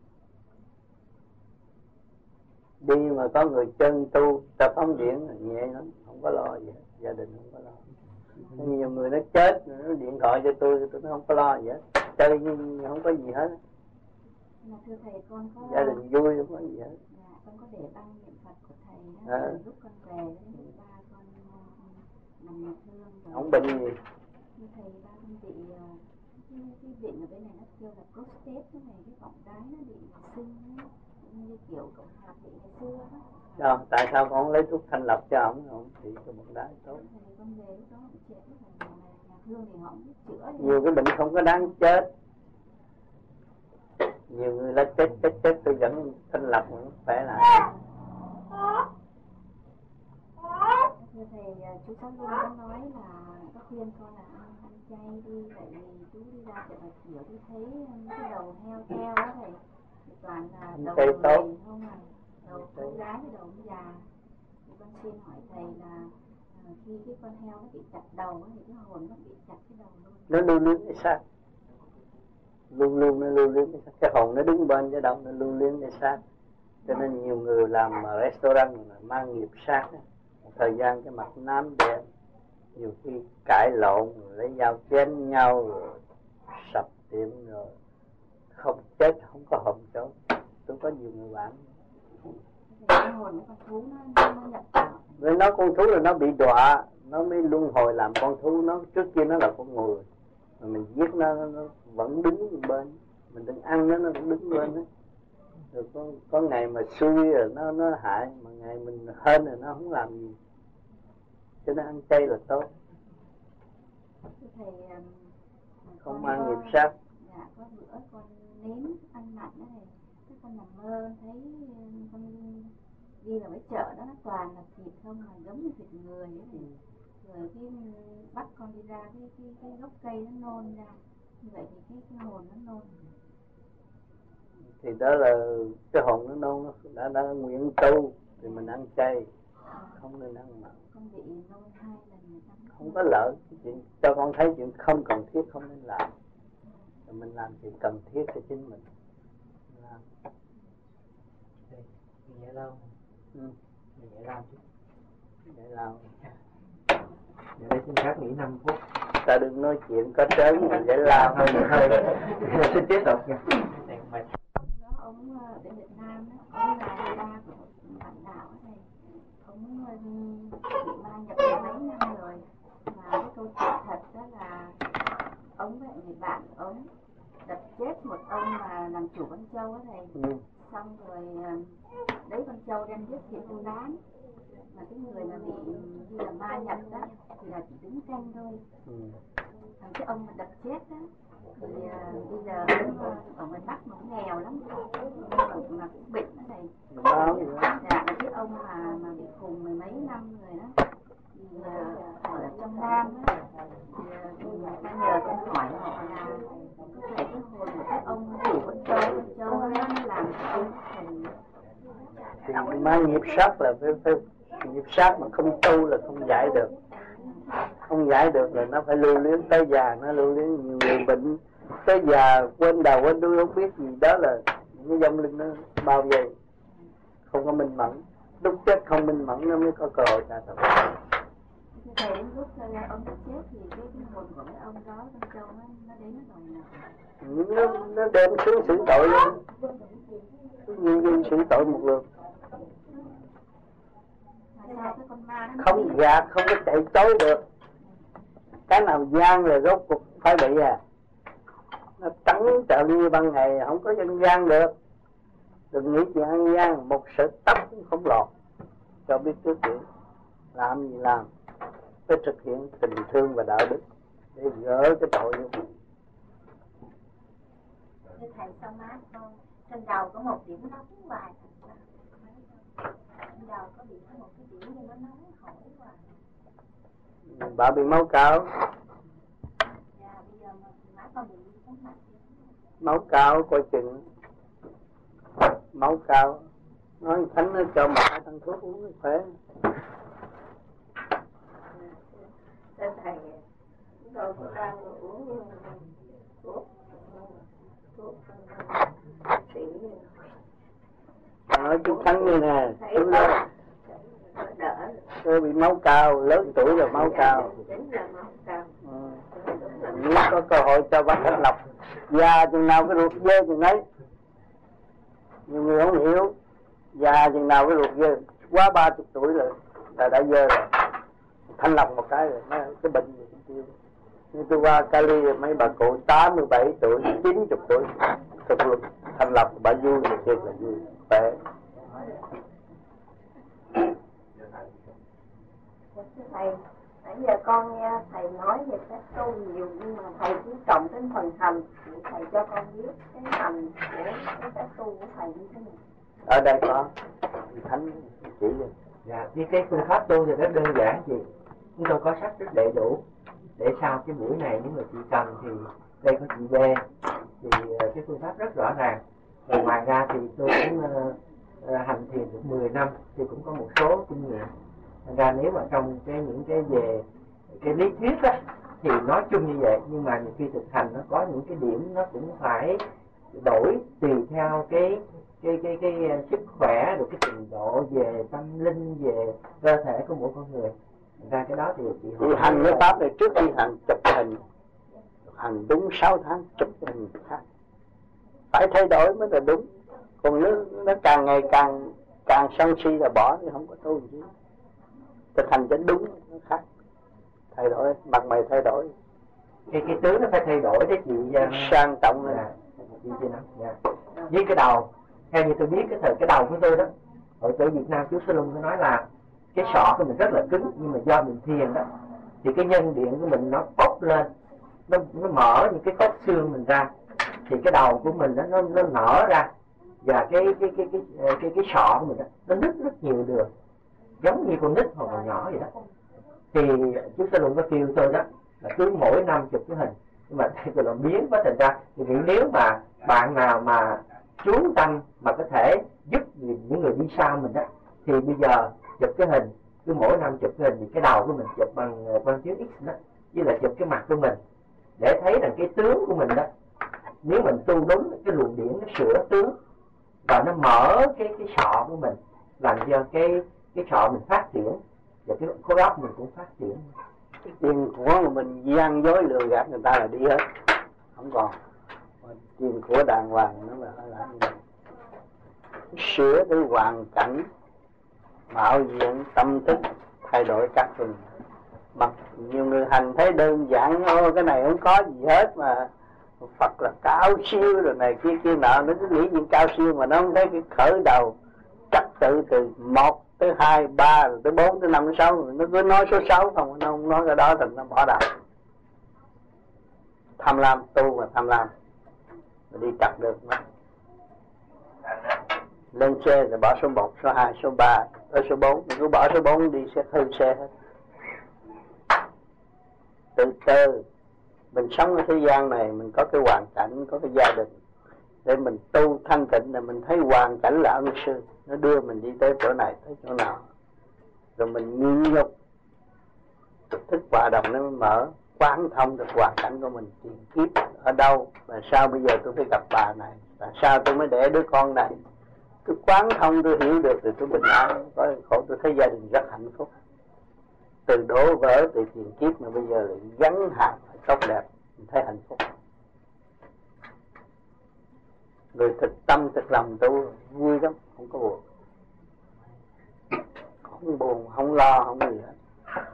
Đi mà có người chân tu ta phóng điển nhẹ lắm, không có lo gì hết, gia đình không có lo. Nhiều người nó chết, nó điện thoại cho tôi không có lo gì hết, chơi nhưng không có gì hết. Mà thưa thầy, con có gia đình vui không có gì hết. Dạ, con có để băng niệm Phật của thầy đó, lúc con về với ba con nằm nhà thương rồi. Không bệnh gì. Như thầy ba con bị cái bệnh ở bên này nó kêu là prostate, cái này cái vòng đái nó bị sưng như kiểu cộng hạt bị ngày xưa đó. Đâu, tại sao con lấy thuốc thanh lọc cho ổng trị cho một đái tốt? Thầy con về lúc đó cũng chết, lúc nhà thương thì họ không biết chữa. Nhiều cái bệnh không có đáng chết. Nhiều người là chết tôi vẫn thanh lọc vẫn khỏe lại. Thưa thầy, chú Sáu Lung có nói là có khuyên con là ăn chay đi, vậy vì chú đi ra chợ Bạch Chiểu đi thấy cái đầu heo treo đó thầy, thì toàn là đầu người không à, đầu con gái với đầu con già. Thì con xin hỏi thầy là khi cái con heo nó bị chặt đầu thì cái hồn nó bị chặt cái đầu luôn. Nó luôn luôn cái xác, luôn nó luôn luôn cái xác. Cái hồn nó đứng bên chứ đâu, nó luôn luôn cái xác. Cho nên nhiều người làm restaurant mang nghiệp xác, một thời gian cái mặt nám đen, nhiều khi cãi lộn lấy dao chém nhau rồi sập tiệm rồi không chết không có hồn trốn. Tôi có nhiều người bạn. Cái hồn con thú nó nhập vào. Với nó con thú là nó bị đọa, nó mới luân hồi làm con thú. Nó trước kia nó là con người, mà mình giết nó vẫn đứng bên, mình đừng ăn nó vẫn đứng bên đó. Rồi có ngày mà xui rồi nó hại, mà ngày mình hên rồi nó không làm gì. Cho nên ăn chay là tốt. Thầy, không mang nghiệp sát. Dạ, có bữa con nếm ăn mặn đó thầy, cái con nằm mơ thấy con đi vào cái chợ đó, nó toàn là thịt không, mà giống như thịt người ấy thầy. Rồi cái bắt con đi ra cái gốc cây nó nôn ra, như vậy thì cái hồn nó nôn. Thì đó là cái hồn nó nôn, nó đã nguyện tu thì mình ăn chay, không nên ăn mặn. Con bị nôn 2 lần. Không có lợi. Chuyện cho con thấy chuyện không cần thiết không nên làm. Rồi mình làm chuyện cần thiết cho chính mình làm. Mình nhẹ lao. Mình nhẹ lao chứ. Giải lao. Để đây xin phép nghỉ 5 phút. Ta đừng nói chuyện có trớn mà giải lao. Thôi xin tiếp tục nha. Ông ở Việt Nam đó, ông là ba của bạn đạo này, ông bị ma nhập mấy năm rồi, mà cái câu chuyện thật đó là ông với người bạn ông đập chết một ông mà làm chủ con trâu đó thầy. Xong rồi lấy con trâu đem giết thịt con bán, mà cái người mà bị như là ma nhập đó thì là chỉ đứng canh thôi. Cái ông mà đập chết đó thì bây giờ ở ngoài Bắc nó nghèo lắm mà cũng bệnh đó thầy. Dạ, cái ông mà bị khùng mười mấy năm rồi đó thì ở trong Nam đó thì người ta nhờ con hỏi họ là có thể cái hồn của cái ông chủ con trâu nó làm cái ông thành thì má nghiệp sát là phải nghiệp sát mà không tu là không giải được. Không giải được là nó phải lưu luyến tới già, nó lưu luyến nhiều người bệnh tới già quên đầu quên đuôi không biết gì, đó là những cái vong linh nó bao vây không có minh mẫn. Lúc chết không minh mẫn nó mới có cơ hội trả tội. Thầy đến lúc ông chết thì cái hồn của cái ông đó con trâu nó đến rồi nó đem xuống xử tội luôn, nhưng xử tội một lượt. Không gạt, không có chạy chối được. Cái nào gian là rốt cuộc phải bị nó trắng trợn như ban ngày, không có dân gian được. Đừng nghĩ chuyện ăn gian, một sợi tóc cũng không lọt. Cho biết trước chuyện làm gì làm, phải thực hiện tình thương và đạo đức để gỡ cái tội vô. Thưa thầy, sao má con trên đầu có một điểm nóng hoài, trên đầu có bị một cái điểm như nó nóng hổi hoài. Bà bị máu cao. Dạ, bây giờ mà má con bị chóng mặt. Máu cao coi chừng. Máu cao. Nói Thánh nó cho một 2 thằng thuốc uống khỏe. Thưa thầy, tôi có ăn uống thuốc sĩ. Nói chú Thánh như nè, chú đó. Tôi bị máu cao, lớn tuổi rồi máu cao. Nếu có cơ hội cho bác thanh lọc, già chừng nào cái ruột dơ chừng ấy. Nhiều người không hiểu, già chừng nào cái ruột dơ, quá 30 tuổi rồi là đã dơ rồi. Thanh lọc một cái rồi, cái bệnh gì cũng tiêu. Như tôi qua Cali rồi mấy bà cụ 87 tuổi, 90 tuổi, thực lực thanh lọc bà vui là thiệt là vui, khỏe. Thầy, nãy giờ con nghe thầy nói về phép tu nhiều, nhưng mà thầy chú trọng đến phần hành, thì thầy cho con biết cái hành của cái phép tu của thầy như thế nào. Ở đây có Thánh chỉ lên. Dạ, cái phương pháp tu thì rất đơn giản chị. Chúng tôi có sách rất đầy đủ. Để sau cái buổi này nếu mà chị cần thì đây có chị về. Thì cái phương pháp rất rõ ràng. Rồi ngoài ra thì tôi cũng hành thiền được 10 năm thì cũng có một số kinh nghiệm. Thành ra nếu mà trong những cái về cái lý thuyết á thì nói chung như vậy, nhưng mà nhiều khi thực hành nó có những cái điểm nó cũng phải đổi tùy theo cái sức khỏe, rồi cái trình độ về tâm linh, về cơ thể của mỗi con người. Thành ra cái đó thì chị hành cái pháp này trước khi hành chụp hình, hành đúng 6 tháng chụp hình khác, phải thay đổi mới là đúng. Còn nó càng ngày càng sân si là bỏ thì không có tu gì. Thực hành cho đúng nó khác, thay đổi mặt mày thay đổi, cái tướng nó phải thay đổi đấy chị. Sang trọng này. Chị nói dạ. Với cái đầu, theo như tôi biết cái đầu của tôi đó, ở chỗ Việt Nam chú Sư Lung có nói là cái sọ của mình rất là cứng, nhưng mà do mình thiền đó thì cái nhân điện của mình nó bốc lên, nó mở những cái khớp xương mình ra, thì cái đầu của mình đó, nó nở ra, và cái sọ của mình đó, nó nứt rất nhiều đường, giống như con nít hoặc là nhỏ vậy đó. Thì chú Sư Lung có kêu tôi đó là cứ mỗi năm chụp cái hình, nhưng mà tôi làm biến quá, thành ra thì nếu mà bạn nào mà chú tâm mà có thể giúp những người đi sau mình đó, thì bây giờ chụp cái hình, cứ mỗi năm chụp cái hình thì cái đầu của mình chụp bằng quang chiếu X đó, với lại chụp cái mặt của mình để thấy rằng cái tướng của mình đó, nếu mình tu đúng cái luồng điển nó sửa tướng và nó mở cái sọ của mình, làm cho cái sọ mình phát triển, và cái khối óc mình cũng phát triển. Cái tiền của mà mình gian dối lừa gạt người ta là đi hết, không còn. Tiền của đàng hoàng nó là như vậy. Sửa cái hoàn cảnh, mạo diện tâm thức, thay đổi các phần. Mặc nhiều người hành thấy đơn giản, cái này không có gì hết mà Phật là cao siêu rồi này kia nọ, nó cứ nghĩ chuyện cao siêu mà nó không thấy cái khởi đầu trật tự từ 1 tới 2, 3 rồi tới 4 tới 5 tới 6, nó cứ nói số 6 không, nó không nói cái đó thì nó bỏ đạo. Tham lam, tu mà tham lam đi trật được mà. Lên xe rồi bỏ số 1, số 2, số 3 tới số 4, mình cứ bỏ số 4 đi sẽ hư xe hết. Từ từ mình sống ở thế gian này, mình có cái hoàn cảnh, có cái gia đình để mình tu thanh tịnh, là mình thấy hoàn cảnh là ân sư, nó đưa mình đi tới chỗ này tới chỗ nào, rồi mình nhịn nhục, thức hòa đồng nó mới mở, quán thông được hoàn cảnh của mình, tiền kiếp ở đâu và sao bây giờ tôi phải gặp bà này, và sao tôi mới đẻ đứa con này. Tôi quán thông, tôi hiểu được thì tôi bình an, có khổ, tôi thấy gia đình rất hạnh phúc. Từ đổ vỡ từ tiền kiếp mà bây giờ lại gắn hạt tốt đẹp, mình thấy hạnh phúc. Người thực tâm thực lòng tu vui lắm, không có buồn, không buồn, không lo, không gì hết.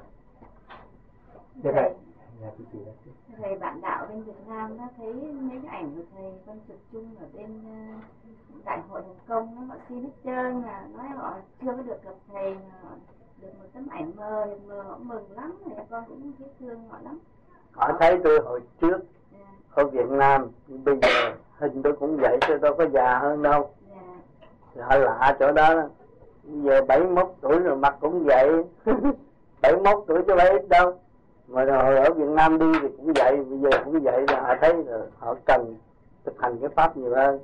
Thầy bạn đạo bên Việt Nam nó thấy mấy cái ảnh của thầy con chụp chung ở bên Đại hội Hồng Kông, họ xin hết trơn, nói họ chưa có được gặp thầy mà được một tấm ảnh mờ họ mừng lắm, thì con cũng thấy thương họ lắm. Họ thấy tôi hồi trước ở Việt Nam, bây giờ hình tôi cũng vậy, tôi đâu có già hơn đâu. Thì họ lạ chỗ đó, bây giờ 71 tuổi rồi mặt cũng vậy. 71 tuổi chứ phải ít đâu. Mà hồi ở Việt Nam đi thì cũng vậy, bây giờ cũng vậy, là họ thấy là họ cần thực hành cái pháp nhiều hơn.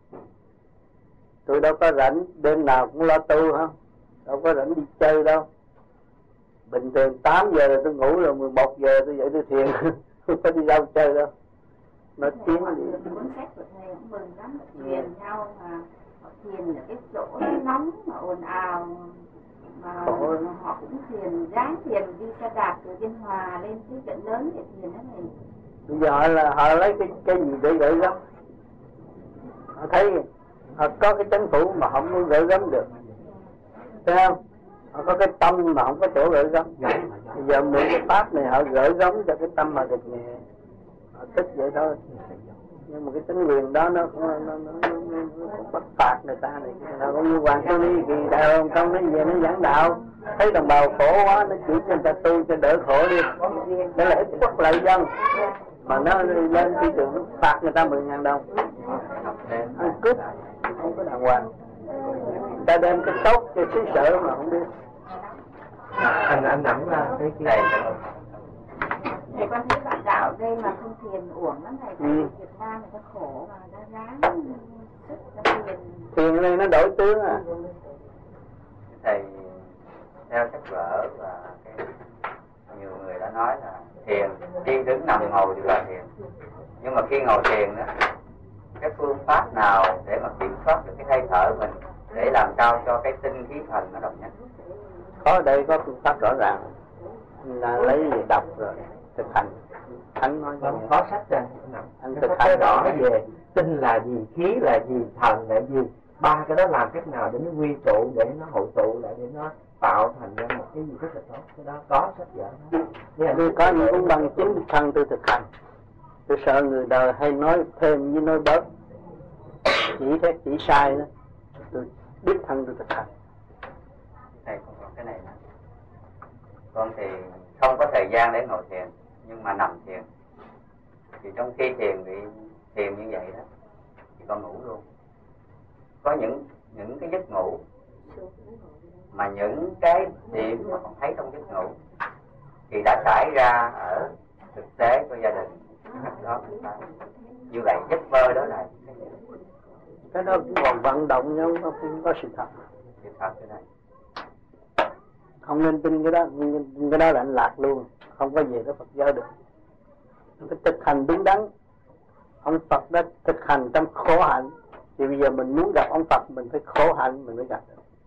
Tôi đâu có rảnh, đêm nào cũng lo tu hả, đâu có rảnh đi chơi đâu. Bình thường 8 giờ là tôi ngủ rồi, 11 giờ tôi dậy tôi thiền. Không có đi đâu chơi đâu. Nói tiếng đi. Cuốn sách của thầy cũng mừng lắm, thiền nhau mà họ thiền ở cái chỗ nóng mà ồn ào, mà họ cũng thiền, ráng thiền đi xe đạp từ Biên Hòa lên cái trận lớn để thiền đó này. Bây giờ họ lấy cái gì để gửi gắm. Họ thấy họ có cái chánh phủ mà không muốn gửi gắm được, thấy không? Họ có cái tâm mà không có chỗ gửi gắm. Bây giờ mượn cái pháp này họ gửi gắm cho cái tâm mà được nhẹ, họ thích vậy thôi. Nhưng mà cái tính quyền đó nó bắt phạt người ta này. Nó cũng như Hoàng Tô Ni Kỳ Đại Hồng Kông, nó về nó giảng đạo, thấy đồng bào khổ quá nó chỉ cho người ta tu cho đỡ khổ đi, để là ít quốc lợi dân. Mà nó lên thị trường nó phạt người ta 10.000 đồng, ăn cướp không có đàng hoàng. Người ta đem cái tốt cho xứ sở mà không biết. Anh nắm ra cái này. Thầy con thấy bạn đạo đây mà không thiền uổng lắm thầy, tại Việt Nam người ta khổ mà đã ráng sức ra thiền. Thiền này nó đổi tướng à. Thầy theo sách vở và nhiều người đã nói là thiền, đi đứng nằm ngồi đều là thiền. Nhưng mà khi ngồi thiền đó, cái phương pháp nào để mà kiểm soát được cái hơi thở mình, để làm sao cho cái tinh khí thần nó đồng nhất? Có đây có phương pháp rõ ràng, là lấy gì đọc rồi thực hành. Anh nói không có sách ra, anh thực hành rõ về tinh là gì, khí là gì, thần là gì, ba cái đó làm cách nào để nó quy tụ, để nó hội tụ lại, để nó tạo thành ra một cái gì rất là tốt. Cái đó có sách vở đó. Tôi có những cũng bằng chứng đích thân tôi thực hành. Tôi sợ người đời hay nói thêm với nói bớt, chỉ sai đó. Tôi đích thân tôi thực hành. Thầy không có cái này nữa. Con thì không có thời gian để ngồi thiền, nhưng mà nằm thiền. Thì trong khi thiền như vậy đó, thì con ngủ luôn. Có những cái giấc ngủ mà những cái điểm mà con thấy trong giấc ngủ thì đã xảy ra ở thực tế của gia đình đó. Như vậy giấc mơ đó là cái đó cũng còn vận động nhưng nó không có sự thật. sự thật cái này. Không nên tin cái đó, cái đó là anh lạc luôn, không có về tới Phật giáo được. Cái thực hành đúng đắn, ông Phật đã thực hành trong khổ hạnh, thì bây giờ mình muốn gặp ông Phật mình phải khổ hạnh mình mới gặp được.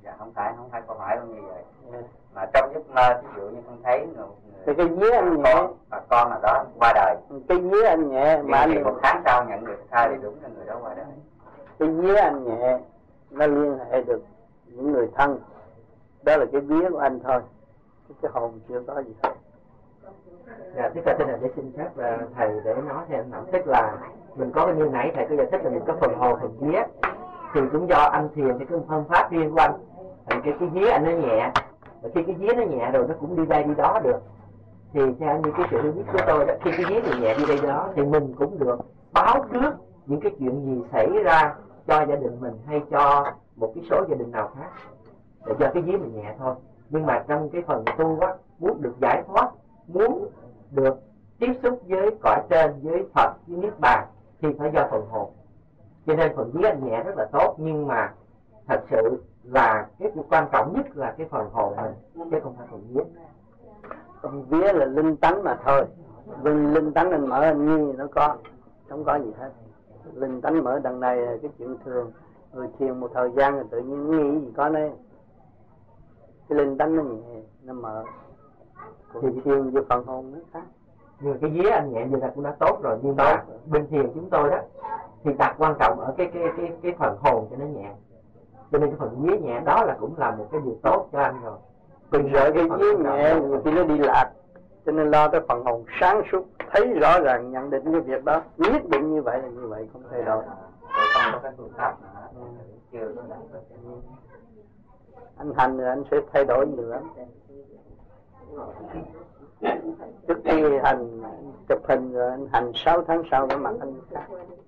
Dạ không phải câu hỏi không như vậy. Yeah. Mà trong giấc mơ ví dụ như con thấy người thì cái vía anh nhẹ, bà con nào đó qua đời, cái vía anh nhẹ mà thì anh một tháng sau nhận được thai thì đúng là người đó qua đời. cái vía anh nhẹ nó liên hệ được những người thân, đó là cái vía của anh thôi, cái hồn chưa có gì hết. Dạ, thế cái này để xin phép thầy để nói theo anh Mạnh, tức là mình có như nãy thầy có giải thích là mình có phần hồn phần vía, thì cũng do anh thiền cái phương pháp riêng của anh, thì cái vía anh nó nhẹ, và khi cái vía nó nhẹ rồi nó cũng đi đây đi đó được. Thì theo như cái sự hiểu biết của tôi đó, khi cái vía thì nhẹ đi đây đó thì mình cũng được báo trước những cái chuyện gì xảy ra cho gia đình mình hay cho một cái số gia đình nào khác, để do cái vía mình nhẹ thôi. Nhưng mà trong cái phần tu á, muốn được giải thoát, muốn được tiếp xúc với cõi trên, với Phật, với Niết Bàn thì phải do phần hồn. Cho nên phần vía anh nhẹ rất là tốt, nhưng mà thật sự là cái quan trọng nhất là cái phần hồn mình, chứ không phải phần vía. Phần vía là linh tánh mà thôi, linh tánh anh mở anh nghi nó có, không có gì hết. Linh tánh mở đằng này là cái chuyện thường, người thiền một thời gian rồi tự nhiên nghi gì có đấy. Cái linh tánh nó nhẹ, nó mở, thì thiền với phần hồn nó khác. Nhưng mà cái vía anh nhẹ như là cũng đã tốt rồi, nhưng mà bên thiền chúng tôi đó thì đặt quan trọng ở cái phần hồn cho nó nhẹ, cho nên cái phần vía nhẹ đó là cũng là một cái điều tốt cho anh rồi. Mình sợ cái vía nhẹ nhiều khi nó đi lạc, cho nên lo tới phần hồn sáng suốt, thấy rõ ràng nhận định cái việc đó, nhất định như vậy là như vậy, không thay đổi. Không có cái phương pháp nữa, chưa có đạt được. Anh hành rồi anh sẽ thay đổi nhiều lắm. Trước khi hành chụp hình rồi anh hành 6 tháng sau cái mặt anh khác.